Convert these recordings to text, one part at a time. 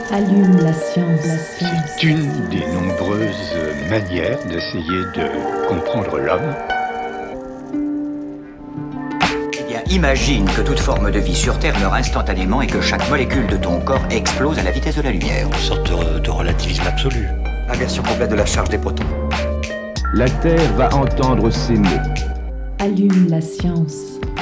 Allume la science. C'est une des nombreuses manières d'essayer de comprendre l'homme. Eh bien, imagine que toute forme de vie sur Terre meurt instantanément et que chaque molécule de ton corps explose à la vitesse de la lumière. Une sorte de relativisme absolu. Inversion complète de la charge des protons. La Terre va entendre ces mots. Allume la science.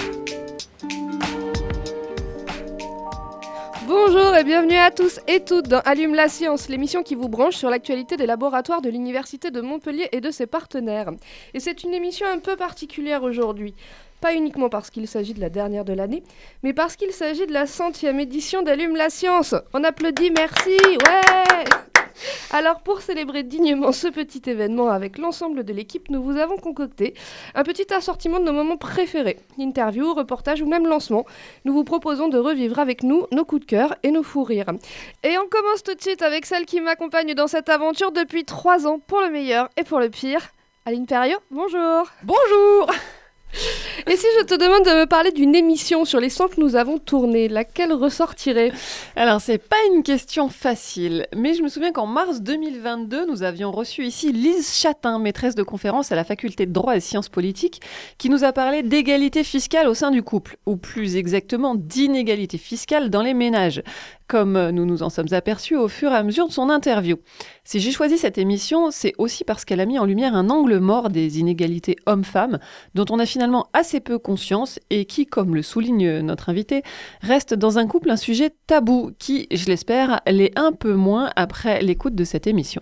Bonjour et bienvenue à tous et toutes dans Allume la science, l'émission qui vous branche sur l'actualité des laboratoires de l'Université de Montpellier et de ses partenaires. Et c'est une émission un peu particulière aujourd'hui. Pas uniquement parce qu'il s'agit de la dernière de l'année, mais parce qu'il s'agit de la 100e édition d'Allume la science. On applaudit, merci, ouais. Alors pour célébrer dignement ce petit événement avec l'ensemble de l'équipe, nous vous avons concocté un petit assortiment de nos moments préférés. Interviews, reportages ou même lancements. Nous vous proposons de revivre avec nous nos coups de cœur et nos fous rires. Et on commence tout de suite avec celle qui m'accompagne dans cette aventure depuis 3 ans, pour le meilleur et pour le pire. Aline Perriot, bonjour. Bonjour. Et si je te demande de me parler d'une émission sur les 100 que nous avons tournées, laquelle ressortirait ? Alors, c'est pas une question facile, mais je me souviens qu'en mars 2022, nous avions reçu ici Lise Chatin, maîtresse de conférence à la faculté de droit et sciences politiques, qui nous a parlé d'égalité fiscale au sein du couple, ou plus exactement d'inégalité fiscale dans les ménages, comme nous nous en sommes aperçus au fur et à mesure de son interview. Si j'ai choisi cette émission, c'est aussi parce qu'elle a mis en lumière un angle mort des inégalités hommes-femmes, dont on a finalement assez peu conscience et qui, comme le souligne notre invité, reste dans un couple un sujet tabou qui, je l'espère, l'est un peu moins après l'écoute de cette émission.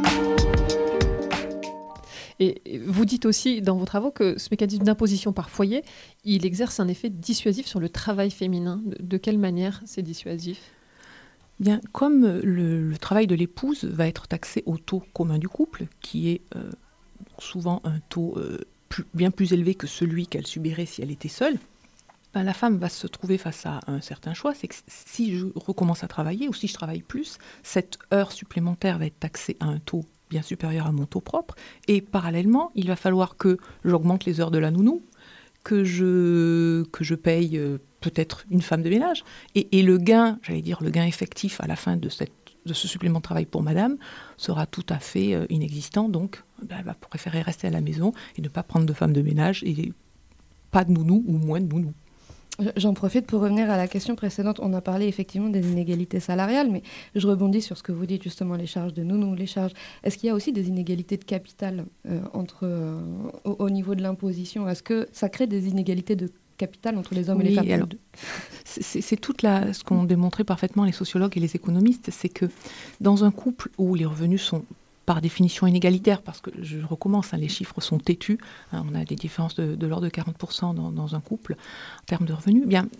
Et vous dites aussi dans vos travaux que ce mécanisme d'imposition par foyer, il exerce un effet dissuasif sur le travail féminin. De quelle manière c'est dissuasif ? Bien, comme le travail de l'épouse va être taxé au taux commun du couple, qui est souvent un taux bien plus élevé que celui qu'elle subirait si elle était seule, ben, la femme va se trouver face à un certain choix, c'est que si je recommence à travailler ou si je travaille plus, cette heure supplémentaire va être taxée à un taux bien supérieur à mon taux propre, et parallèlement, il va falloir que j'augmente les heures de la nounou, que je paye peut-être une femme de ménage. Et le gain, j'allais dire le gain effectif à la fin de ce supplément de travail pour madame sera tout à fait inexistant. Donc, elle va préférer rester à la maison et ne pas prendre de femme de ménage et pas de nounou ou moins de nounou. J'en profite pour revenir à la question précédente. On a parlé effectivement des inégalités salariales, mais je rebondis sur ce que vous dites justement, les charges de nounou, les charges. Est-ce qu'il y a aussi des inégalités de capital au niveau de l'imposition ? Est-ce que ça crée des inégalités de capital entre les hommes et les femmes ? Alors, c'est ce qu'ont démontré parfaitement les sociologues et les économistes, c'est que dans un couple où les revenus sont par définition inégalitaire, parce que je recommence, les chiffres sont têtus, on a des différences de l'ordre de 40% dans un couple en termes de revenus, eh bien,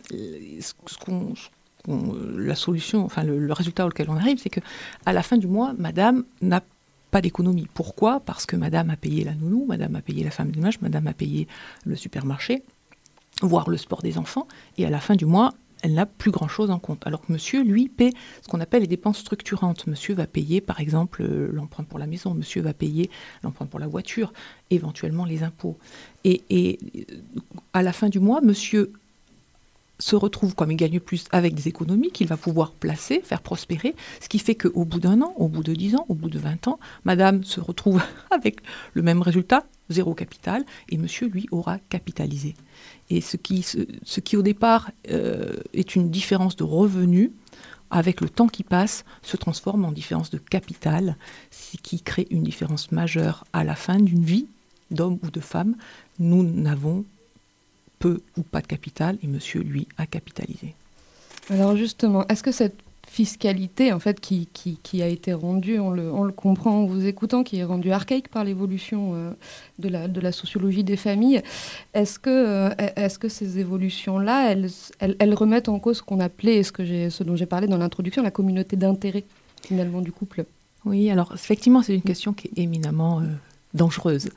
la solution, enfin le résultat auquel on arrive, c'est qu'à la fin du mois, madame n'a pas d'économie. Pourquoi ? Parce que madame a payé la nounou, madame a payé la femme de ménage, madame a payé le supermarché, voire le sport des enfants, et à la fin du mois, elle n'a plus grand-chose en compte. Alors que monsieur, lui, paie ce qu'on appelle les dépenses structurantes. Monsieur va payer, par exemple, l'emprunt pour la maison. Monsieur va payer l'emprunt pour la voiture, éventuellement les impôts. Et à la fin du mois, monsieur se retrouve, comme il gagne plus, avec des économies qu'il va pouvoir placer, faire prospérer, ce qui fait qu'au bout d'1 an, au bout de 10 ans, au bout de 20 ans, madame se retrouve avec le même résultat, 0 capital, et monsieur, lui, aura capitalisé. Et ce qui au départ est une différence de revenus, avec le temps qui passe, se transforme en différence de capital, ce qui crée une différence majeure à la fin d'une vie, d'homme ou de femme. Nous n'avons peu ou pas de capital, et monsieur, lui, a capitalisé. Alors justement, est-ce que cette fiscalité, en fait, qui a été rendue, on le comprend en vous écoutant, qui est rendue archaïque par l'évolution de la sociologie des familles, est-ce que ces évolutions-là, elles remettent en cause ce qu'on appelait, ce dont j'ai parlé dans l'introduction, la communauté d'intérêt, finalement, du couple ? Oui, alors effectivement, c'est une question qui est éminemment dangereuse.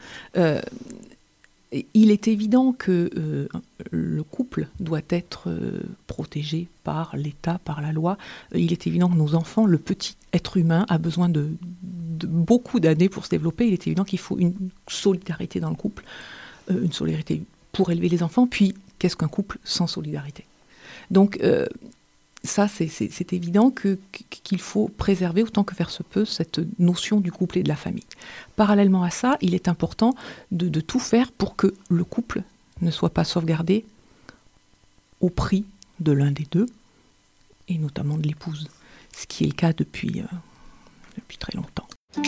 Il est évident que le couple doit être protégé par l'État, par la loi. Il est évident que nos enfants, le petit être humain, a besoin de beaucoup d'années pour se développer. Il est évident qu'il faut une solidarité dans le couple, une solidarité pour élever les enfants. Puis, qu'est-ce qu'un couple sans solidarité ? Donc, ça, c'est évident qu'il faut préserver autant que faire se peut cette notion du couple et de la famille. Parallèlement à ça, il est important de tout faire pour que le couple ne soit pas sauvegardé au prix de l'un des deux, et notamment de l'épouse, ce qui est le cas depuis très longtemps.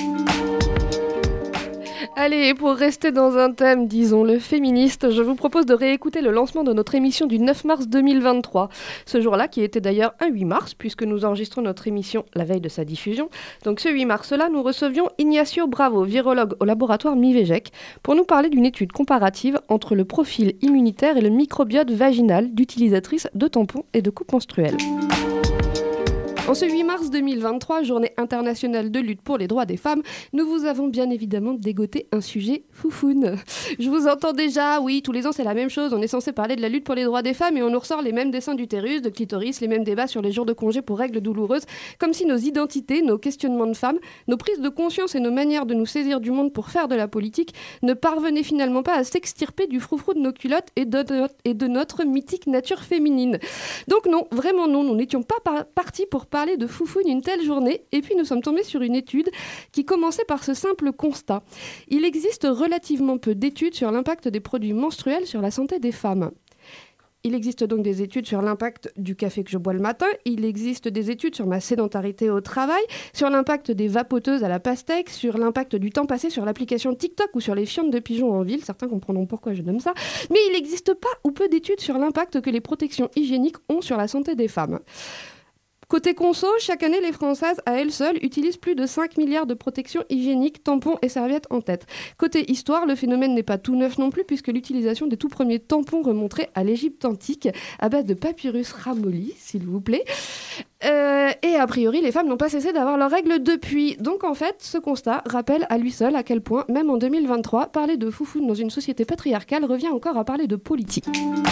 Allez, pour rester dans un thème, disons-le, féministe, je vous propose de réécouter le lancement de notre émission du 9 mars 2023. Ce jour-là, qui était d'ailleurs un 8 mars, puisque nous enregistrons notre émission la veille de sa diffusion. Donc ce 8 mars-là, nous recevions Ignacio Bravo, virologue au laboratoire Mivegec, pour nous parler d'une étude comparative entre le profil immunitaire et le microbiote vaginal d'utilisatrices de tampons et de coupes menstruelles. En ce 8 mars 2023, journée internationale de lutte pour les droits des femmes, nous vous avons bien évidemment dégoté un sujet foufoune. Je vous entends déjà, oui, tous les ans c'est la même chose, on est censé parler de la lutte pour les droits des femmes et on nous ressort les mêmes dessins d'utérus, de clitoris, les mêmes débats sur les jours de congé pour règles douloureuses, comme si nos identités, nos questionnements de femmes, nos prises de conscience et nos manières de nous saisir du monde pour faire de la politique ne parvenaient finalement pas à s'extirper du froufrou de nos culottes et de notre mythique nature féminine. Donc non, vraiment non, nous n'étions pas partis pour parler de foufoune une telle journée, et puis nous sommes tombés sur une étude qui commençait par ce simple constat. Il existe relativement peu d'études sur l'impact des produits menstruels sur la santé des femmes. Il existe donc des études sur l'impact du café que je bois le matin, il existe des études sur ma sédentarité au travail, sur l'impact des vapoteuses à la pastèque, sur l'impact du temps passé sur l'application TikTok ou sur les fientes de pigeons en ville, certains comprendront pourquoi je nomme ça, mais il n'existe pas ou peu d'études sur l'impact que les protections hygiéniques ont sur la santé des femmes. Côté conso, chaque année, les Françaises, à elles seules, utilisent plus de 5 milliards de protections hygiéniques, tampons et serviettes en tête. Côté histoire, le phénomène n'est pas tout neuf non plus, puisque l'utilisation des tout premiers tampons remonterait à l'Égypte antique, à base de papyrus ramolli, s'il vous plaît. Et a priori, les femmes n'ont pas cessé d'avoir leurs règles depuis. Donc en fait, ce constat rappelle à lui seul à quel point, même en 2023, parler de foufoune dans une société patriarcale revient encore à parler de politique.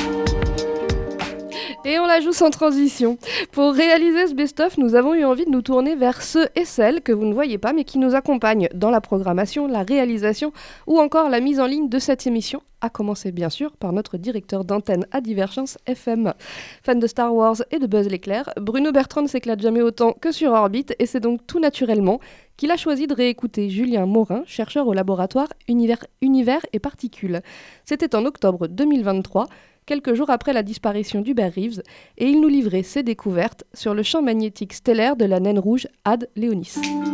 Et on la joue sans transition. Pour réaliser ce best-of, nous avons eu envie de nous tourner vers ceux et celles que vous ne voyez pas, mais qui nous accompagnent dans la programmation, la réalisation ou encore la mise en ligne de cette émission, à commencer bien sûr par notre directeur d'antenne à Divergence FM. Fan de Star Wars et de Buzz l'éclair, Bruno Bertrand ne s'éclate jamais autant que sur Orbite, et c'est donc tout naturellement qu'il a choisi de réécouter Julien Morin, chercheur au laboratoire Univers et Particules. C'était en octobre 2023, quelques jours après la disparition d'Hubert Reeves, et il nous livrait ses découvertes sur le champ magnétique stellaire de la naine rouge Ad Léonis.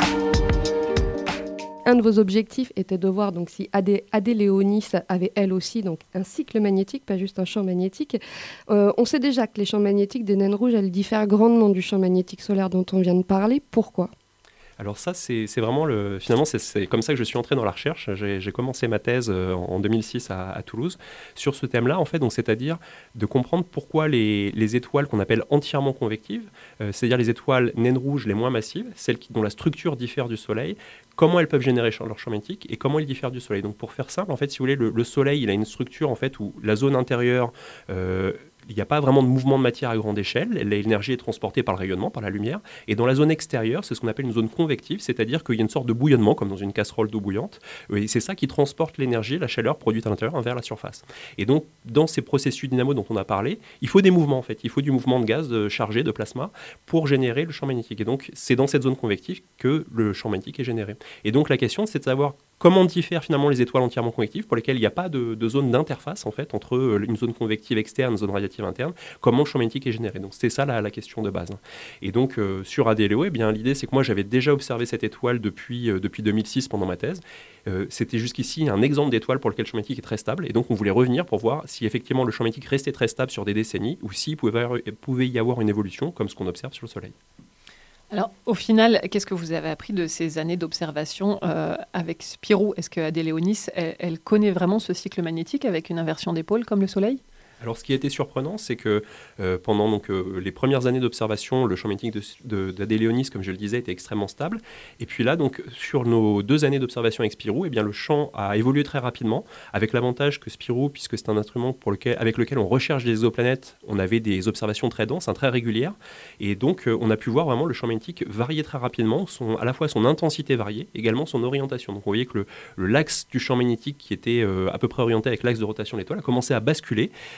Un de vos objectifs était de voir donc si Ad Léonis avait elle aussi donc un cycle magnétique, pas juste un champ magnétique. On sait déjà que les champs magnétiques des naines rouges, elles diffèrent grandement du champ magnétique solaire dont on vient de parler. Pourquoi ? Alors ça, c'est vraiment finalement, c'est comme ça que je suis entré dans la recherche. J'ai commencé ma thèse en 2006 à Toulouse sur ce thème-là, en fait, donc c'est-à-dire de comprendre pourquoi les étoiles qu'on appelle entièrement convectives, c'est-à-dire les étoiles naines rouges les moins massives, celles dont la structure diffère du Soleil, comment elles peuvent générer leur champ magnétique et comment ils diffèrent du Soleil. Donc pour faire simple, en fait, si vous voulez, le Soleil, il a une structure en fait où la zone intérieure il n'y a pas vraiment de mouvement de matière à grande échelle. L'énergie est transportée par le rayonnement, par la lumière. Et dans la zone extérieure, c'est ce qu'on appelle une zone convective, c'est-à-dire qu'il y a une sorte de bouillonnement, comme dans une casserole d'eau bouillante. Et c'est ça qui transporte l'énergie, la chaleur produite à l'intérieur vers la surface. Et donc, dans ces processus dynamo dont on a parlé, il faut des mouvements, en fait. Il faut du mouvement de gaz chargé, de plasma, pour générer le champ magnétique. Et donc, c'est dans cette zone convective que le champ magnétique est généré. Et donc, la question, c'est de savoir comment diffèrent finalement les étoiles entièrement convectives pour lesquelles il n'y a pas de zone d'interface en fait entre une zone convective externe et une zone radiative interne, comment le champ magnétique est généré. Donc c'est ça la question de base. Et donc sur ADLEO, eh bien, l'idée c'est que moi j'avais déjà observé cette étoile depuis 2006 pendant ma thèse. C'était jusqu'ici un exemple d'étoile pour lequel le champ magnétique est très stable et donc on voulait revenir pour voir si effectivement le champ magnétique restait très stable sur des décennies ou s'il pouvait y avoir une évolution comme ce qu'on observe sur le Soleil. Alors, au final, qu'est-ce que vous avez appris de ces années d'observation avec Spirou ? Est-ce que Ad Léonis, elle connaît vraiment ce cycle magnétique avec une inversion des pôles comme le Soleil ? Alors, ce qui a été surprenant, c'est que pendant les premières années d'observation, le champ magnétique d'Ad Léonis, comme je le disais, était extrêmement stable. Et puis là, donc, sur nos 2 années d'observation avec Spirou, eh bien, le champ a évolué très rapidement, avec l'avantage que Spirou, puisque c'est un instrument avec lequel on recherche des exoplanètes, on avait des observations très denses, très régulières. Et donc, on a pu voir vraiment le champ magnétique varier très rapidement, à la fois son intensité variée, également son orientation. Donc, on voyait que l'axe du champ magnétique, qui était à peu près orienté avec l'axe de rotation de l'étoile, a commencé à basculer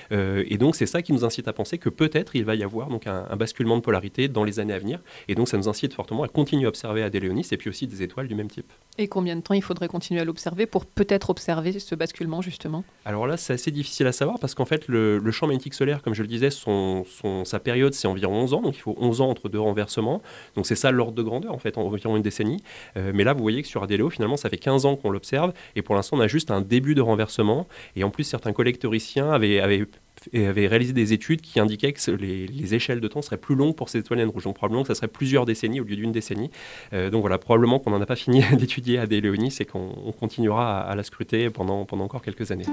Et donc c'est ça qui nous incite à penser que peut-être il va y avoir donc un basculement de polarité dans les années à venir. Et donc ça nous incite fortement à continuer à observer Adé Léonis et puis aussi des étoiles du même type. Et combien de temps il faudrait continuer à l'observer pour peut-être observer ce basculement justement ? Alors là, c'est assez difficile à savoir parce qu'en fait, le champ magnétique solaire, comme je le disais, sa période, c'est environ 11 ans. Donc il faut 11 ans entre deux renversements. Donc c'est ça l'ordre de grandeur, en fait, environ une décennie. Mais là, vous voyez que sur Adéléo, finalement, ça fait 15 ans qu'on l'observe. Et pour l'instant, on a juste un début de renversement. Et en plus, certains collègues théoriciens avaient réalisé des études qui indiquaient que les échelles de temps seraient plus longues pour ces étoiles naines rouges. Donc probablement que ça serait plusieurs décennies au lieu d'une décennie. Donc voilà, probablement qu'on n'en a pas fini d'étudier Adé Léonis et qu'on continuera à la scruter pendant encore quelques années.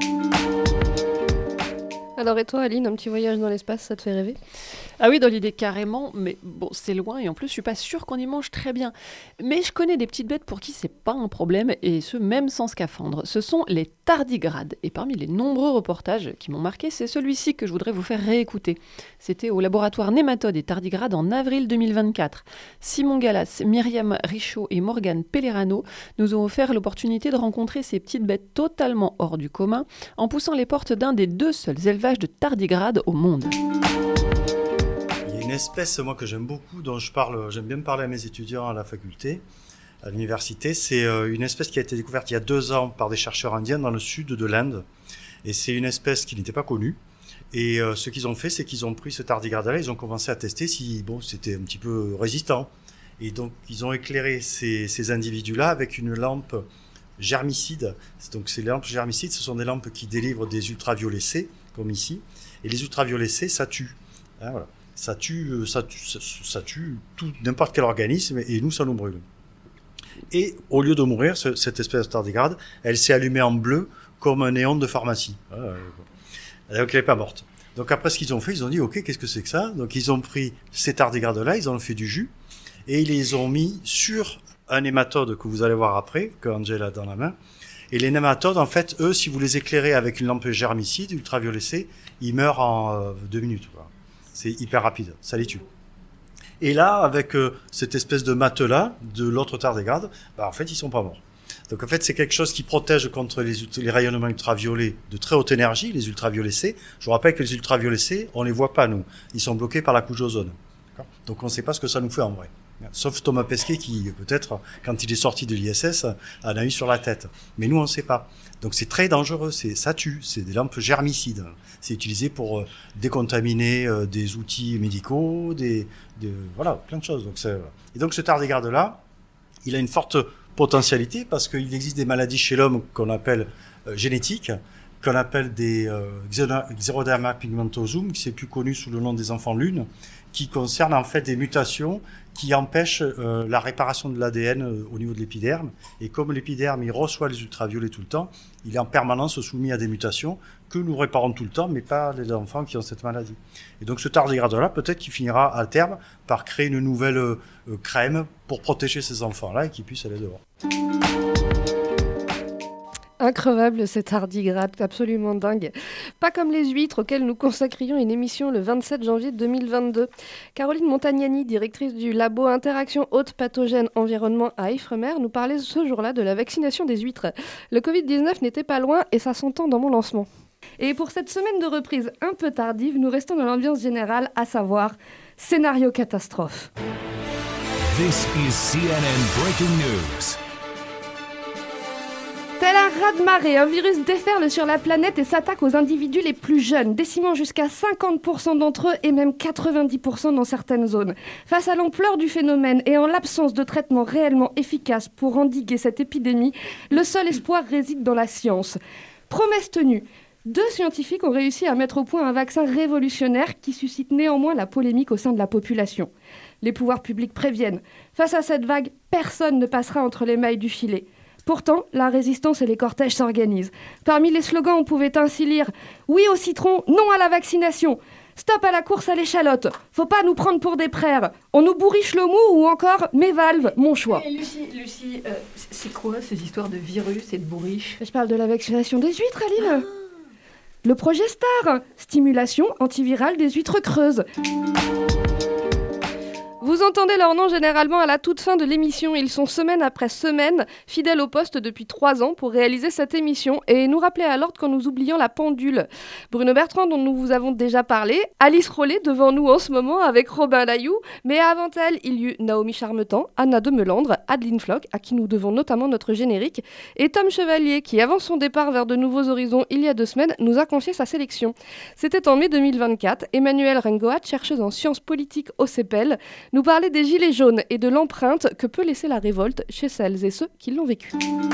Alors et toi Aline, un petit voyage dans l'espace, ça te fait rêver ? Ah oui, dans l'idée carrément, mais bon, c'est loin et en plus je suis pas sûre qu'on y mange très bien. Mais je connais des petites bêtes pour qui c'est pas un problème et ce même sans scaphandre. Ce sont les tardigrades et parmi les nombreux reportages qui m'ont marqué, c'est celui-ci que je voudrais vous faire réécouter. C'était au laboratoire Nématode et Tardigrades en avril 2024. Simon Gallas, Myriam Richaud et Morgane Pellerano nous ont offert l'opportunité de rencontrer ces petites bêtes totalement hors du commun en poussant les portes d'un des 2 seuls élevages de tardigrades au monde. Une espèce, moi, que j'aime beaucoup, dont j'aime bien parler à mes étudiants à la faculté, à l'université, c'est une espèce qui a été découverte il y a 2 ans par des chercheurs indiens dans le sud de l'Inde. Et c'est une espèce qui n'était pas connue. Et ce qu'ils ont fait, c'est qu'ils ont pris ce tardigrade-là, ils ont commencé à tester si c'était un petit peu résistant. Et donc, ils ont éclairé ces individus-là avec une lampe germicide. Donc, ces lampes germicides, ce sont des lampes qui délivrent des ultraviolets C, comme ici. Et les ultraviolets C, ça tue. Hein, voilà. Ça tue n'importe quel organisme et nous, ça nous brûle. Et au lieu de mourir, cette espèce de tardigrade, elle s'est allumée en bleu comme un néon de pharmacie. Donc elle n'est pas morte. Donc après ce qu'ils ont fait, ils ont dit ok, qu'est-ce que c'est que ça ? Donc ils ont pris ces tardigrades-là, ils en ont fait du jus et ils les ont mis sur un nématode que vous allez voir après, que Angela a dans la main. Et les nématodes, en fait, eux, si vous les éclairez avec une lampe germicide, ultraviolet C, ils meurent en 2 minutes. Quoi. C'est hyper rapide, ça les tue. Et là, avec cette espèce de matelas de l'autre tardigrade, en fait, ils sont pas morts. Donc en fait, c'est quelque chose qui protège contre les rayonnements ultraviolets de très haute énergie, les ultraviolets C. Je vous rappelle que les ultraviolets C, on les voit pas, nous. Ils sont bloqués par la couche d'ozone. D'accord ? Donc on ne sait pas ce que ça nous fait en vrai. Sauf Thomas Pesquet qui, peut-être, quand il est sorti de l'ISS, en a eu sur la tête. Mais nous, on ne sait pas. Donc c'est très dangereux, ça tue, c'est des lampes germicides. C'est utilisé pour décontaminer des outils médicaux, voilà, plein de choses. Et donc ce tardigrade-là, il a une forte potentialité parce qu'il existe des maladies chez l'homme qu'on appelle génétiques, qu'on appelle des Xeroderma pigmentosum, qui c'est plus connu sous le nom des enfants lune, qui concernent en fait des mutations qui empêchent la réparation de l'ADN au niveau de l'épiderme. Et comme l'épiderme, il reçoit les ultraviolets tout le temps, il est en permanence soumis à des mutations que nous réparons tout le temps, mais pas les enfants qui ont cette maladie. Et donc ce tardigrade-là, peut-être qu'il finira à terme par créer une nouvelle crème pour protéger ces enfants-là et qu'ils puissent aller dehors. Increvable ces tardigrades, absolument dingue. Pas comme les huîtres auxquelles nous consacrions une émission le 27 janvier 2022. Caroline Montagnani, directrice du labo Interaction Haute Pathogène Environnement à Ifremer, nous parlait ce jour-là de la vaccination des huîtres. Le Covid-19 n'était pas loin et ça s'entend dans mon lancement. Et pour cette semaine de reprise un peu tardive, nous restons dans l'ambiance générale, à savoir scénario catastrophe. This is CNN Breaking News. Tel un raz-de-marée, un virus déferle sur la planète et s'attaque aux individus les plus jeunes, décimant jusqu'à 50% d'entre eux et même 90% dans certaines zones. Face à l'ampleur du phénomène et en l'absence de traitement réellement efficace pour endiguer cette épidémie, le seul espoir réside dans la science. Promesse tenue, 2 scientifiques ont réussi à mettre au point un vaccin révolutionnaire qui suscite néanmoins la polémique au sein de la population. Les pouvoirs publics préviennent. Face à cette vague, personne ne passera entre les mailles du filet. Pourtant, la résistance et les cortèges s'organisent. Parmi les slogans, on pouvait ainsi lire « Oui au citron, non à la vaccination »,« Stop à la course à l'échalote »,« Faut pas nous prendre pour des prères »,« On nous bourriche le mou » ou encore « Mes valves, mon choix ». Lucie, c'est quoi ces histoires de virus et de bourriche ? Je parle de la vaccination des huîtres, Aline. Le projet STAR, stimulation antivirale des huîtres creuses. Vous entendez leur nom généralement à la toute fin de l'émission. Ils sont semaine après semaine fidèles au poste depuis 3 ans pour réaliser cette émission et nous rappeler à l'ordre quand nous oublions la pendule. Bruno Bertrand, dont nous vous avons déjà parlé, Alice Rollet devant nous en ce moment avec Robin Laillou, mais avant elle, il y eut Naomi Charmetan, Anna de Melandre, Adeline Flock, à qui nous devons notamment notre générique, et Tom Chevalier, qui avant son départ vers de nouveaux horizons il y a 2 semaines, nous a confié sa sélection. C'était en mai 2024. Emmanuelle Rengoat, chercheuse en sciences politiques au CEPEL, nous parlait des gilets jaunes et de l'empreinte que peut laisser la révolte chez celles et ceux qui l'ont vécue.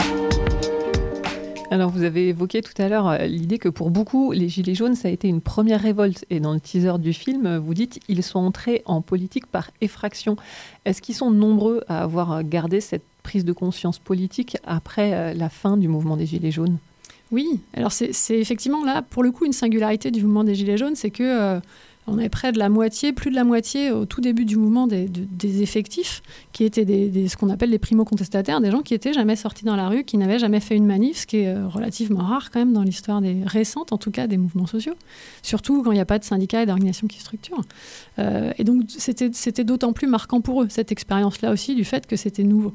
Alors, vous avez évoqué tout à l'heure l'idée que pour beaucoup, les Gilets jaunes, ça a été une première révolte. Et dans le teaser du film, vous dites qu'ils sont entrés en politique par effraction. Est-ce qu'ils sont nombreux à avoir gardé cette prise de conscience politique après la fin du mouvement des Gilets jaunes ? Oui, alors c'est effectivement là, pour le coup, une singularité du mouvement des Gilets jaunes, c'est que... on est près de la moitié, plus de la moitié au tout début du mouvement des effectifs qui étaient ce qu'on appelle les primo-contestataires, des gens qui n'étaient jamais sortis dans la rue, qui n'avaient jamais fait une manif, ce qui est relativement rare quand même dans l'histoire récente, en tout cas des mouvements sociaux, surtout quand il n'y a pas de syndicats et d'organisations qui structurent. Et donc c'était d'autant plus marquant pour eux, cette expérience-là aussi, du fait que c'était nouveau.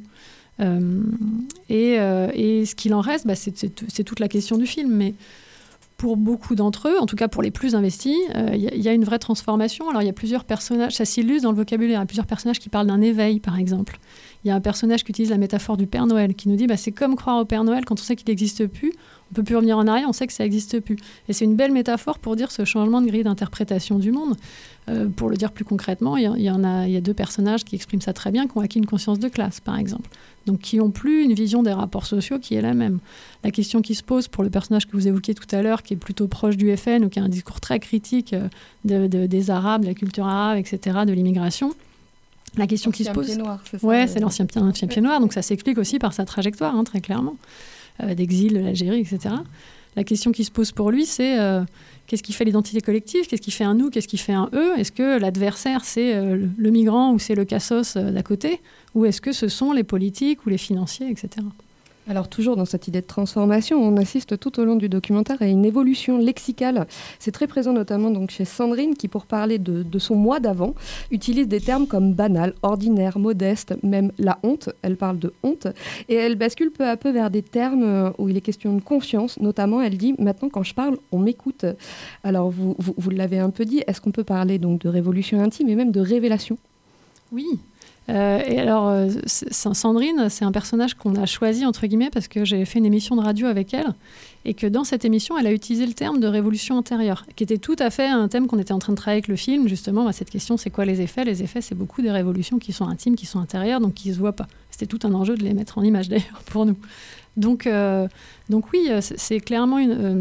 Et ce qu'il en reste, c'est toute la question du film, mais pour beaucoup d'entre eux, en tout cas pour les plus investis, il y a une vraie transformation. Alors il y a plusieurs personnages, ça s'illustre dans le vocabulaire, il y a plusieurs personnages qui parlent d'un éveil par exemple. Il y a un personnage qui utilise la métaphore du Père Noël, qui nous dit c'est comme croire au Père Noël quand on sait qu'il n'existe plus, on ne peut plus revenir en arrière, on sait que ça n'existe plus. Et c'est une belle métaphore pour dire ce changement de grille d'interprétation du monde. Pour le dire plus concrètement, il y a 2 personnages qui expriment ça très bien, qui ont acquis une conscience de classe, par exemple. Donc qui n'ont plus une vision des rapports sociaux qui est la même. La question qui se pose pour le personnage que vous évoquiez tout à l'heure, qui est plutôt proche du FN, ou qui a un discours très critique des Arabes, de la culture arabe, etc., de l'immigration, la question qui se pose... Pied noir, c'est ça, ouais, c'est l'ancien pied noir, donc ça s'explique aussi par sa trajectoire, très clairement, d'exil de l'Algérie, etc. La question qui se pose pour lui, c'est qu'est-ce qui fait l'identité collective ? Qu'est-ce qui fait un nous ? Qu'est-ce qui fait un eux ? Est-ce que l'adversaire, c'est le migrant ou c'est le cassos d'à côté ? Ou est-ce que ce sont les politiques ou les financiers, etc. Alors toujours dans cette idée de transformation, on assiste tout au long du documentaire à une évolution lexicale. C'est très présent notamment donc chez Sandrine qui, pour parler de son moi d'avant, utilise des termes comme banal, ordinaire, modeste, même la honte. Elle parle de honte et elle bascule peu à peu vers des termes où il est question de confiance. Notamment, elle dit « maintenant quand je parle, on m'écoute ». Alors vous l'avez un peu dit, est-ce qu'on peut parler donc de révolution intime et même de révélation ? Oui. Et alors, Sandrine, c'est un personnage qu'on a choisi, entre guillemets, parce que j'ai fait une émission de radio avec elle, et que dans cette émission, elle a utilisé le terme de révolution intérieure, qui était tout à fait un thème qu'on était en train de travailler avec le film, justement, cette question, c'est quoi les effets ? Les effets, c'est beaucoup des révolutions qui sont intimes, qui sont intérieures, donc qui ne se voient pas. C'était tout un enjeu de les mettre en image, d'ailleurs, pour nous. Donc oui, c'est clairement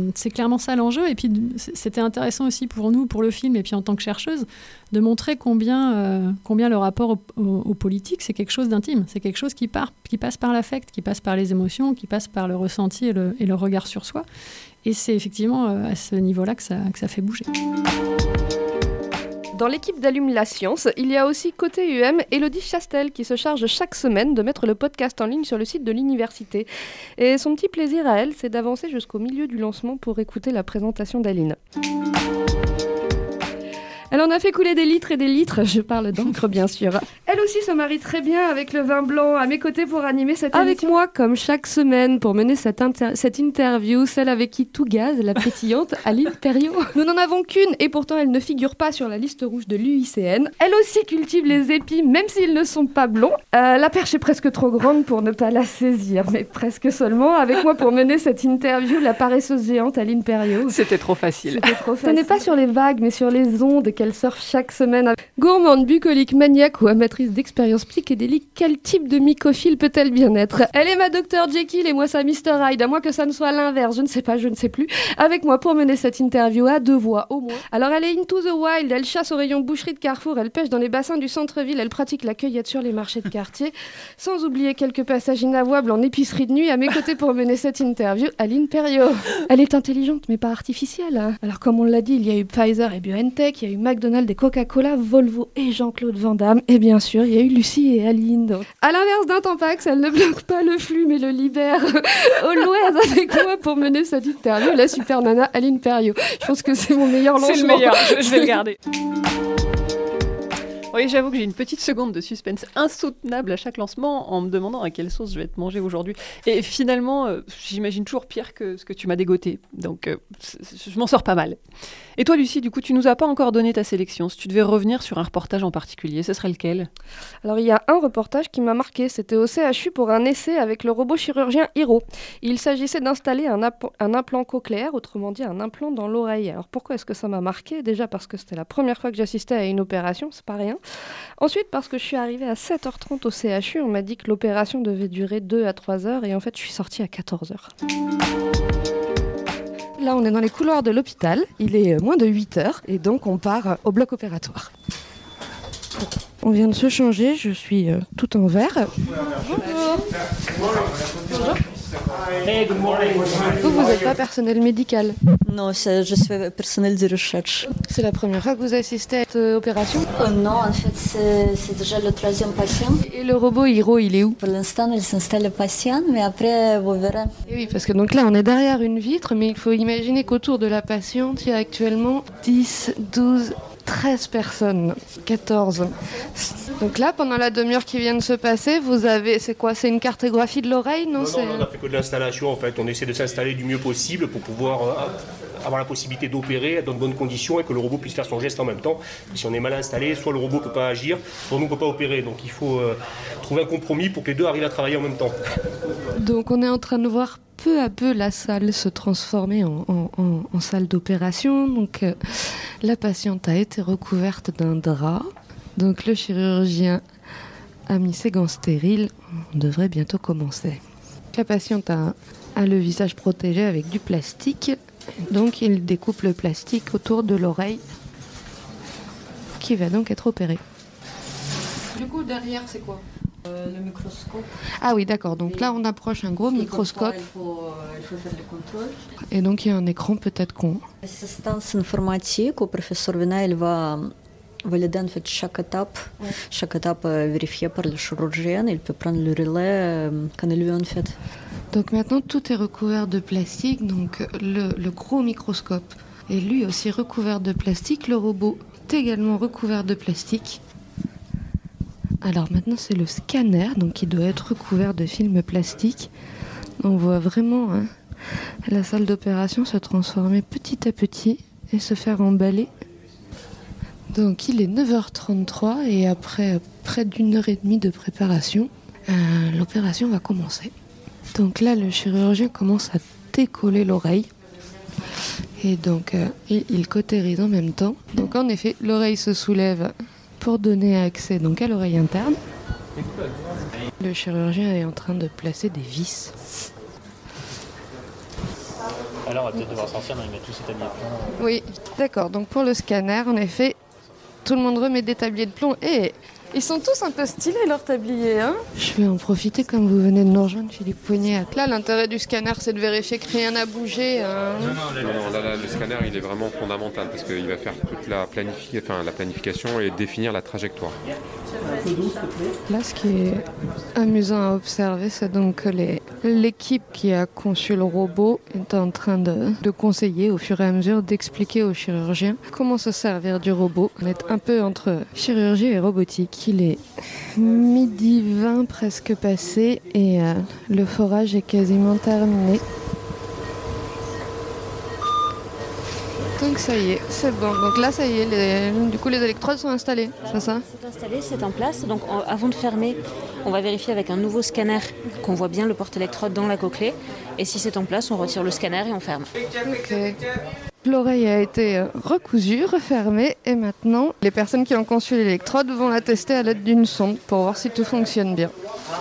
ça l'enjeu. Et puis c'était intéressant aussi pour nous, pour le film, et puis en tant que chercheuse, de montrer combien le rapport aux politiques, c'est quelque chose d'intime. C'est quelque chose qui passe par l'affect, qui passe par les émotions, qui passe par le ressenti et le regard sur soi. Et c'est effectivement à ce niveau-là que ça fait bouger. Dans l'équipe d'Allume la Science, il y a aussi côté UM Élodie Chastel qui se charge chaque semaine de mettre le podcast en ligne sur le site de l'université. Et son petit plaisir à elle, c'est d'avancer jusqu'au milieu du lancement pour écouter la présentation d'Aline. Elle en a fait couler des litres et des litres, je parle d'encre bien sûr. Elle aussi se marie très bien avec le vin blanc à mes côtés pour animer cette émission. Avec moi, comme chaque semaine, pour mener cette interview, celle avec qui tout gaz, la pétillante Aline Perriot. Nous n'en avons qu'une et pourtant elle ne figure pas sur la liste rouge de l'UICN. Elle aussi cultive les épis, même s'ils ne sont pas blonds. La perche est presque trop grande pour ne pas la saisir, mais presque seulement. Avec moi pour mener cette interview, la paresseuse géante Aline Perriot. C'était trop facile. Ce n'est pas sur les vagues, mais sur les ondes qu'elle surfe chaque semaine. Gourmande, bucolique, maniaque ou amatrice d'expériences psychédéliques, quel type de mycophile peut-elle bien être ? Elle est ma Dr Jekyll et moi sa Mr Hyde, à moins que ça ne soit l'inverse, je ne sais plus. Avec moi pour mener cette interview à 2 voix au moins. Alors elle est into the wild, elle chasse au rayon boucherie de Carrefour, elle pêche dans les bassins du centre-ville, elle pratique la cueillette sur les marchés de quartier, sans oublier quelques passages inavouables en épicerie de nuit. À mes côtés pour mener cette interview, Aline Perriot. Elle est intelligente mais pas artificielle. Hein. Alors comme on l'a dit, il y a eu Pfizer et BioNTech, il y a eu McDonald's et Coca-Cola, Volvo et Jean-Claude Van Damme. Et bien sûr, il y a eu Lucie et Aline. Donc. À l'inverse d'un Tampax, elle ne bloque pas le flux, mais le libère. Au l'ouest avec moi pour mener cette interview, la super nana Aline Perriot. Je pense que c'est mon meilleur lancement. C'est le meilleur, je vais le garder. Oui, j'avoue que j'ai une petite seconde de suspense insoutenable à chaque lancement en me demandant à quelle sauce je vais être mangée aujourd'hui. Et finalement, j'imagine toujours pire que ce que tu m'as dégoté. Donc, je m'en sors pas mal. Et toi, Lucie, du coup, tu nous as pas encore donné ta sélection. Si tu devais revenir sur un reportage en particulier, ce serait lequel ? Alors, il y a un reportage qui m'a marqué. C'était au CHU pour un essai avec le robot chirurgien Hiro. Il s'agissait d'installer un implant cochléaire, autrement dit un implant dans l'oreille. Alors, pourquoi est-ce que ça m'a marqué ? Déjà parce que c'était la première fois que j'assistais à une opération, c'est pas rien. Ensuite, parce que je suis arrivée à 7h30 au CHU, on m'a dit que l'opération devait durer 2 à 3 heures et en fait, je suis sortie à 14h. Là, on est dans les couloirs de l'hôpital, il est moins de 8h et donc on part au bloc opératoire. On vient de se changer, je suis tout en vert. Bonjour. Bonjour. Vous n'êtes pas personnel médical? Non, je suis personnel de recherche. C'est la première fois que vous assistez à cette opération? Non, en fait, c'est déjà le 3e patient. Et le robot Hiro, il est où? Pour l'instant, il s'installe le patient, mais après, vous verrez. Et oui, parce que donc là, on est derrière une vitre, mais il faut imaginer qu'autour de la patiente, il y a actuellement 10, 12... 13 personnes, 14. Donc là, pendant la demi-heure qui vient de se passer, vous avez, c'est quoi? C'est une cartographie de l'oreille, non? Non, on a fait que de l'installation en fait. On essaie de s'installer du mieux possible pour pouvoir avoir la possibilité d'opérer dans de bonnes conditions et que le robot puisse faire son geste en même temps. Si on est mal installé, soit le robot ne peut pas agir, soit nous ne peut pas opérer. Donc il faut trouver un compromis pour que les deux arrivent à travailler en même temps. Donc on est en train de voir peu à peu la salle se transformer en salle d'opération. Donc la patiente a été recouverte d'un drap. Donc le chirurgien a mis ses gants stériles. On devrait bientôt commencer. La patiente a le visage protégé avec du plastique. Donc il découpe le plastique autour de l'oreille qui va donc être opérée. Du coup derrière c'est quoi? Le microscope. Ah oui, d'accord. Donc là, on approche un gros microscope. Il faut faire le contrôle. Et donc, il y a un écran peut-être qu'on... L'assistance informatique, le professeur Vena, il va valider en fait chaque étape. Ouais. Chaque étape vérifiée par le chirurgien. Il peut prendre le relais quand il veut en fait. Donc maintenant, tout est recouvert de plastique. Donc le gros microscope est lui aussi recouvert de plastique. Le robot est également recouvert de plastique. Alors maintenant c'est le scanner, donc il doit être recouvert de film plastique. On voit vraiment la salle d'opération se transformer petit à petit et se faire emballer. Donc il est 9h33 et après près d'1h30 de préparation, l'opération va commencer. Donc là le chirurgien commence à décoller l'oreille. Et donc il cautérise en même temps. Donc en effet l'oreille se soulève pour donner accès donc à l'oreille interne. Le chirurgien est en train de placer des vis. Alors on va peut-être devoir sortir, mais il met tous ses tabliers de plomb. Oui, d'accord. Donc pour le scanner, en effet, tout le monde remet des tabliers de plomb. Et ils sont tous un peu stylés leurs tabliers, hein. Je vais en profiter comme vous venez de nous rejoindre, Philippe Poignet. Là, l'intérêt du scanner, c'est de vérifier que rien n'a bougé. Non, là, le scanner, il est vraiment fondamental parce qu'il va faire toute la planification et définir la trajectoire. Là, ce qui est amusant à observer, c'est donc que l'équipe qui a conçu le robot est en train de conseiller au fur et à mesure, d'expliquer aux chirurgiens comment se servir du robot. On est un peu entre chirurgie et robotique. Il est 12h20 presque passé et le forage est quasiment terminé. Donc ça y est, c'est bon. Donc là, ça y est, du coup les électrodes sont installées, c'est ça? C'est installé, c'est en place. Donc avant de fermer, on va vérifier avec un nouveau scanner qu'on voit bien le porte-électrode dans la cochlée. Et si c'est en place, on retire le scanner et on ferme. Ok. L'oreille a été recousue, refermée, et maintenant, les personnes qui ont conçu l'électrode vont la tester à l'aide d'une sonde pour voir si tout fonctionne bien.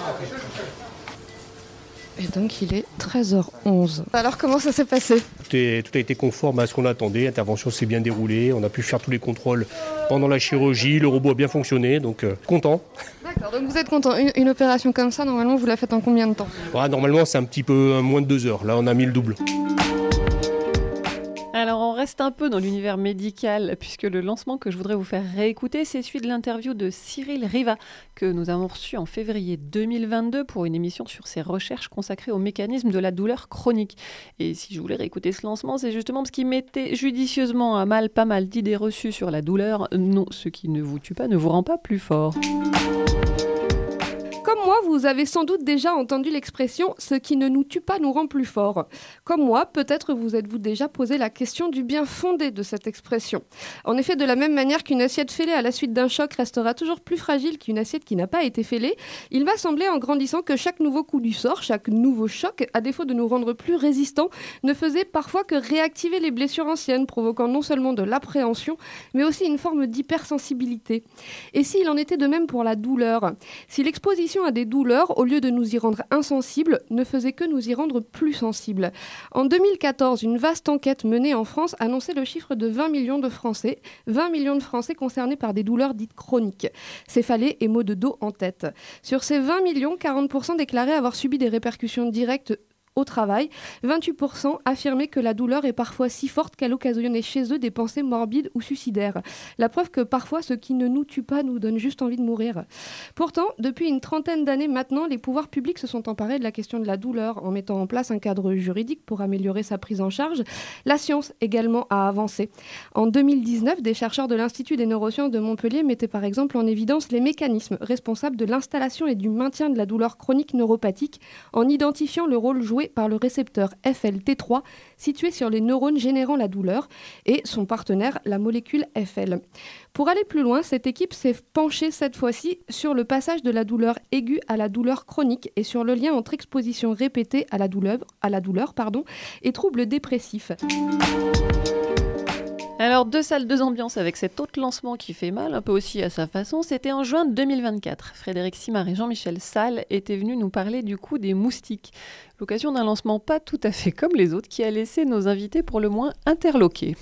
Et donc il est 13h11. Alors comment ça s'est passé? Tout a été conforme à ce qu'on attendait, l'intervention s'est bien déroulée, on a pu faire tous les contrôles pendant la chirurgie, le robot a bien fonctionné, donc content. D'accord, donc vous êtes content. Une opération comme ça, normalement vous la faites en combien de temps? Normalement c'est un petit peu moins de 2 heures, là on a mis le double. Alors on reste un peu dans l'univers médical, puisque le lancement que je voudrais vous faire réécouter, c'est celui de l'interview de Cyril Riva, que nous avons reçu en février 2022 pour une émission sur ses recherches consacrées au mécanisme de la douleur chronique. Et si je voulais réécouter ce lancement, c'est justement parce qu'il mettait judicieusement à mal pas mal d'idées reçues sur la douleur. Non, ce qui ne vous tue pas ne vous rend pas plus fort. Comme moi, vous avez sans doute déjà entendu l'expression « ce qui ne nous tue pas nous rend plus fort ». Comme moi, peut-être vous êtes-vous déjà posé la question du bien fondé de cette expression. En effet, de la même manière qu'une assiette fêlée à la suite d'un choc restera toujours plus fragile qu'une assiette qui n'a pas été fêlée, il m'a semblé en grandissant que chaque nouveau coup du sort, chaque nouveau choc, à défaut de nous rendre plus résistants, ne faisait parfois que réactiver les blessures anciennes, provoquant non seulement de l'appréhension, mais aussi une forme d'hypersensibilité. Et s'il en était de même pour la douleur ? Si l'exposition à des douleurs, au lieu de nous y rendre insensibles, ne faisait que nous y rendre plus sensibles. En 2014, une vaste enquête menée en France annonçait le chiffre de 20 millions de Français concernés par des douleurs dites chroniques, céphalées et maux de dos en tête. Sur ces 20 millions, 40% déclaraient avoir subi des répercussions directes au travail, 28% affirmaient que la douleur est parfois si forte qu'elle occasionnait chez eux des pensées morbides ou suicidaires. La preuve que parfois ce qui ne nous tue pas nous donne juste envie de mourir. Pourtant, depuis une trentaine d'années maintenant, les pouvoirs publics se sont emparés de la question de la douleur en mettant en place un cadre juridique pour améliorer sa prise en charge. La science également a avancé. En 2019, des chercheurs de l'Institut des neurosciences de Montpellier mettaient par exemple en évidence les mécanismes responsables de l'installation et du maintien de la douleur chronique neuropathique en identifiant le rôle joué par le récepteur FLT3 situé sur les neurones générant la douleur et son partenaire, la molécule FL. Pour aller plus loin, cette équipe s'est penchée cette fois-ci sur le passage de la douleur aiguë à la douleur chronique et sur le lien entre exposition répétée à la douleur et troubles dépressifs. Alors, 2 salles, 2 ambiances avec cet autre lancement qui fait mal, un peu aussi à sa façon. C'était en juin 2024. Frédéric Simard et Jean-Michel Salle étaient venus nous parler du coup des moustiques. L'occasion d'un lancement pas tout à fait comme les autres qui a laissé nos invités pour le moins interloqués.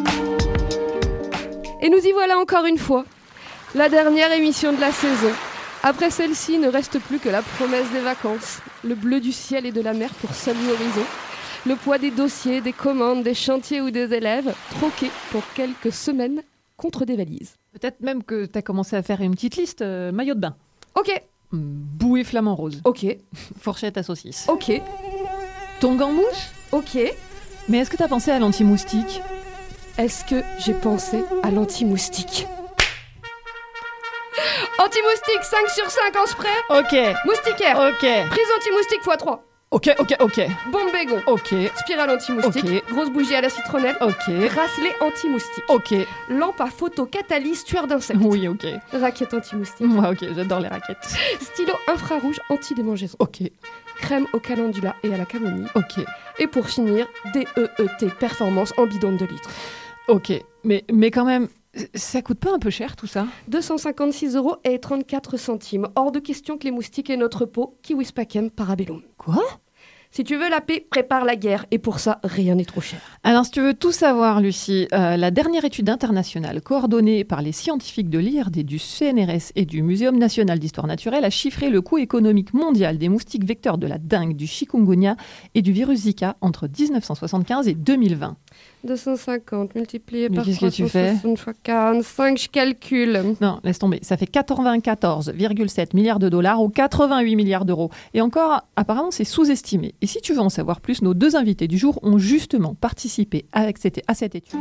Et nous y voilà encore une fois. La dernière émission de la saison. Après celle-ci, ne reste plus que la promesse des vacances, le bleu du ciel et de la mer pour seul horizon. Le poids des dossiers, des commandes, des chantiers ou des élèves, troqués pour quelques semaines contre des valises. Peut-être même que tu as commencé à faire une petite liste maillot de bain. Ok. Bouée flamant rose. Ok. Fourchette à saucisse. Ok. Tongs en mousse. Ok. Mais est-ce que tu as pensé à l'anti-moustique ? Est-ce que j'ai pensé à l'anti-moustique ? Anti-moustique 5 sur 5 en spray. Ok. Moustiquaire. Ok. Prise anti-moustique x3. Ok. Bombe bégon. Ok. Spirale anti-moustique. Ok. Grosse bougie à la citronnelle. Ok. Bracelet anti-moustique. Ok. Lampe à photocatalyse tueur d'insectes. Oui, ok. Raquette anti-moustique. Moi, ok, j'adore les raquettes. Stylo infrarouge anti-démangeaison. Ok. Crème au calendula et à la camomille. Ok. Et pour finir, DEET Performance en bidon de 2 litres. Ok. Mais quand même, ça coûte pas un peu cher tout ça ? 256,34 €. Hors de question que les moustiques aient notre peau. Kiwispacem parabellum. Quoi ? Si tu veux la paix, prépare la guerre. Et pour ça, rien n'est trop cher. Alors, si tu veux tout savoir, Lucie, la dernière étude internationale coordonnée par les scientifiques de l'IRD, du CNRS et du Muséum national d'histoire naturelle a chiffré le coût économique mondial des moustiques vecteurs de la dengue, du chikungunya et du virus Zika entre 1975 et 2020. 250 multiplié par 360 fois 45, je calcule. Non, laisse tomber. Ça fait 94,7 milliards de dollars ou 88 milliards d'euros. Et encore, apparemment, c'est sous-estimé. Et si tu veux en savoir plus, nos 2 invités du jour ont justement participé à cette étude.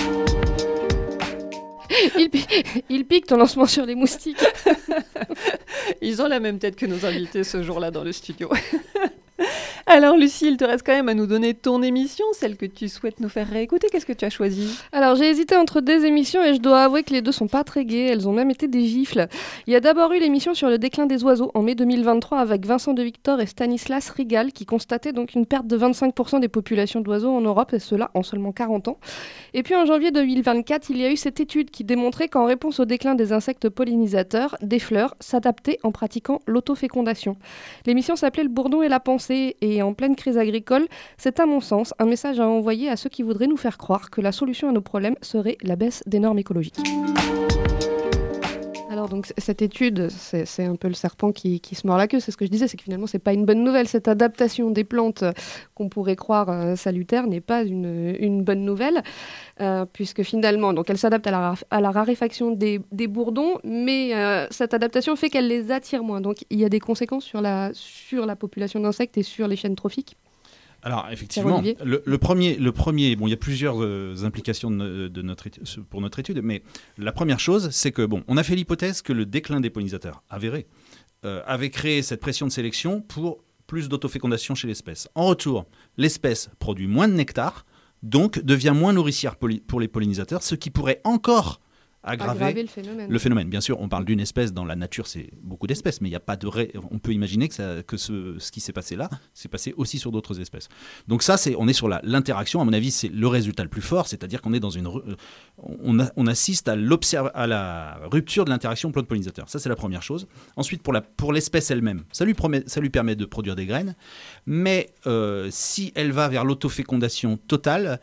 Il pique ton lancement sur les moustiques. Ils ont la même tête que nos invités ce jour-là dans le studio. Alors Lucie, il te reste quand même à nous donner ton émission, celle que tu souhaites nous faire réécouter. Qu'est-ce que tu as choisi ? Alors j'ai hésité entre 2 émissions et je dois avouer que les 2 sont pas très gaies, elles ont même été des gifles. Il y a d'abord eu l'émission sur le déclin des oiseaux en mai 2023 avec Vincent de Victor et Stanislas Rigal qui constataient donc une perte de 25% des populations d'oiseaux en Europe et cela en seulement 40 ans. Et puis en janvier 2024, il y a eu cette étude qui démontrait qu'en réponse au déclin des insectes pollinisateurs, des fleurs s'adaptaient en pratiquant l'autofécondation. L'émission s'appelait Le Bourdon et la pensée et en pleine crise agricole, c'est à mon sens un message à envoyer à ceux qui voudraient nous faire croire que la solution à nos problèmes serait la baisse des normes écologiques. Alors donc cette étude, c'est un peu le serpent qui se mord la queue. C'est ce que je disais, c'est que finalement, c'est pas une bonne nouvelle. Cette adaptation des plantes qu'on pourrait croire salutaire n'est pas une bonne nouvelle, puisque finalement, donc elle s'adapte à la raréfaction des bourdons, mais cette adaptation fait qu'elle les attire moins. Donc il y a des conséquences sur la population d'insectes et sur les chaînes trophiques. Alors effectivement, le premier, bon, il y a plusieurs implications pour notre étude, mais la première chose, c'est que on a fait l'hypothèse que le déclin des pollinisateurs avéré avait créé cette pression de sélection pour plus d'autofécondation chez l'espèce. En retour, l'espèce produit moins de nectar, donc devient moins nourricière pour les pollinisateurs, ce qui pourrait encore aggraver le phénomène. Bien sûr, on parle d'une espèce, dans la nature, c'est beaucoup d'espèces, mais il n'y a pas de on peut imaginer que ce qui s'est passé là, s'est passé aussi sur d'autres espèces. Donc ça, on est sur l'interaction, à mon avis, c'est le résultat le plus fort, c'est-à-dire qu'on est dans on assiste à la rupture de l'interaction plante-pollinisateur. Ça, c'est la première chose. Ensuite, pour l'espèce elle-même, ça lui permet de produire des graines, mais si elle va vers l'autofécondation totale,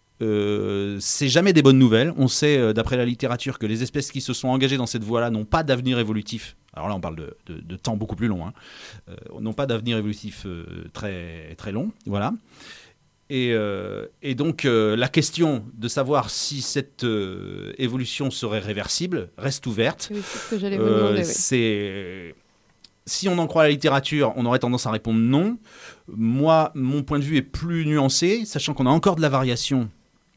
c'est jamais des bonnes nouvelles. On sait, d'après la littérature, que les espèces qui se sont engagées dans cette voie-là n'ont pas d'avenir évolutif. Alors là, on parle de temps beaucoup plus long. N'ont pas d'avenir évolutif très, très long. Voilà. Et donc, la question de savoir si cette évolution serait réversible reste ouverte. Oui, c'est ce que j'allais vous demander. Oui. Si on en croit la littérature, on aurait tendance à répondre non. Moi, mon point de vue est plus nuancé, sachant qu'on a encore de la variation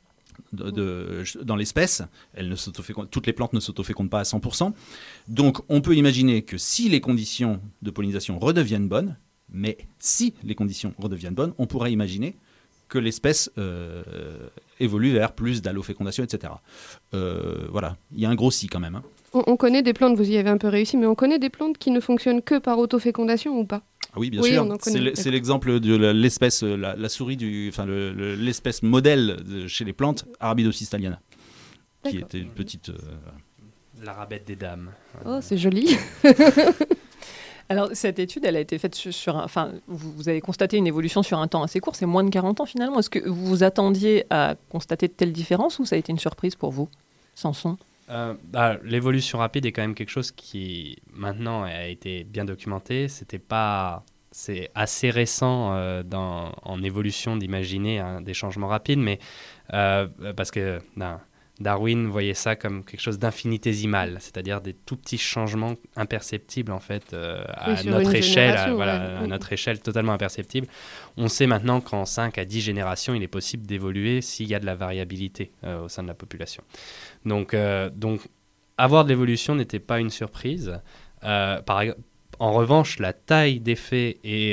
dans l'espèce. Toutes les plantes ne s'autofécondent pas à 100%. Donc, on peut imaginer que si les conditions de pollinisation redeviennent bonnes, mais si les conditions redeviennent bonnes, on pourrait imaginer que l'espèce évolue vers plus d'allofécondation, etc. Voilà, il y a un gros si quand même. On connaît des plantes, vous y avez un peu réussi, mais on connaît des plantes qui ne fonctionnent que par autofécondation ou pas? Ah oui, bien sûr. C'est l'exemple de l'espèce, la souris, l'espèce modèle chez les plantes, Arabidopsis thaliana, qui était une petite... La rabette des dames. Oh, c'est joli. Alors, cette étude, elle a été faite vous avez constaté une évolution sur un temps assez court, c'est moins de 40 ans finalement. Est-ce que vous vous attendiez à constater de telles différences ou ça a été une surprise pour vous, Samson? L'évolution rapide est quand même quelque chose qui, maintenant, a été bien documenté. C'est assez récent en évolution d'imaginer des changements rapides, mais parce que... Darwin voyait ça comme quelque chose d'infinitésimal, c'est-à-dire des tout petits changements imperceptibles en fait à notre échelle, à notre échelle totalement imperceptible. On sait maintenant qu'en 5 à 10 générations, il est possible d'évoluer s'il y a de la variabilité au sein de la population. Donc avoir de l'évolution n'était pas une surprise. En revanche, la taille des faits et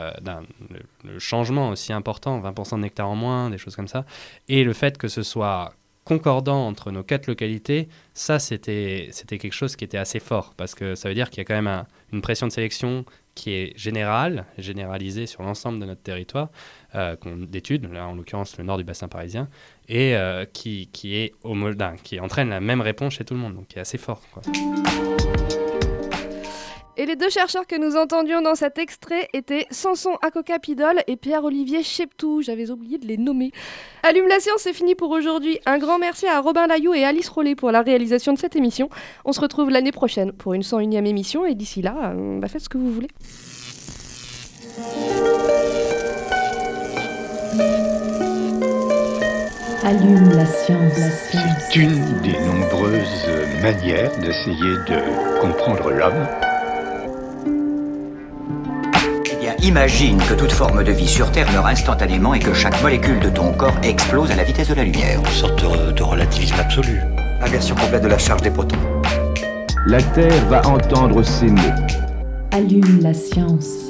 le changement aussi important, 20% de nectar en moins, des choses comme ça, et le fait que ce soit concordant entre nos 4 localités, ça c'était quelque chose qui était assez fort parce que ça veut dire qu'il y a quand même une pression de sélection qui est généralisée sur l'ensemble de notre territoire d'études, là en l'occurrence le nord du bassin parisien, et qui entraîne la même réponse chez tout le monde, donc qui est assez fort, quoi. Et les 2 chercheurs que nous entendions dans cet extrait étaient Samson Akokapidol et Pierre-Olivier Cheptou. J'avais oublié de les nommer. Allume la science, c'est fini pour aujourd'hui. Un grand merci à Robin Layou et Alice Rollet pour la réalisation de cette émission. On se retrouve l'année prochaine pour une 101e émission et d'ici là, faites ce que vous voulez. Allume la science. C'est une des nombreuses manières d'essayer de comprendre l'homme. Imagine que toute forme de vie sur Terre meurt instantanément et que chaque molécule de ton corps explose à la vitesse de la lumière. Une sorte de relativisme absolu. Inversion complète de la charge des protons. La Terre va entendre ces mots. Allume la science.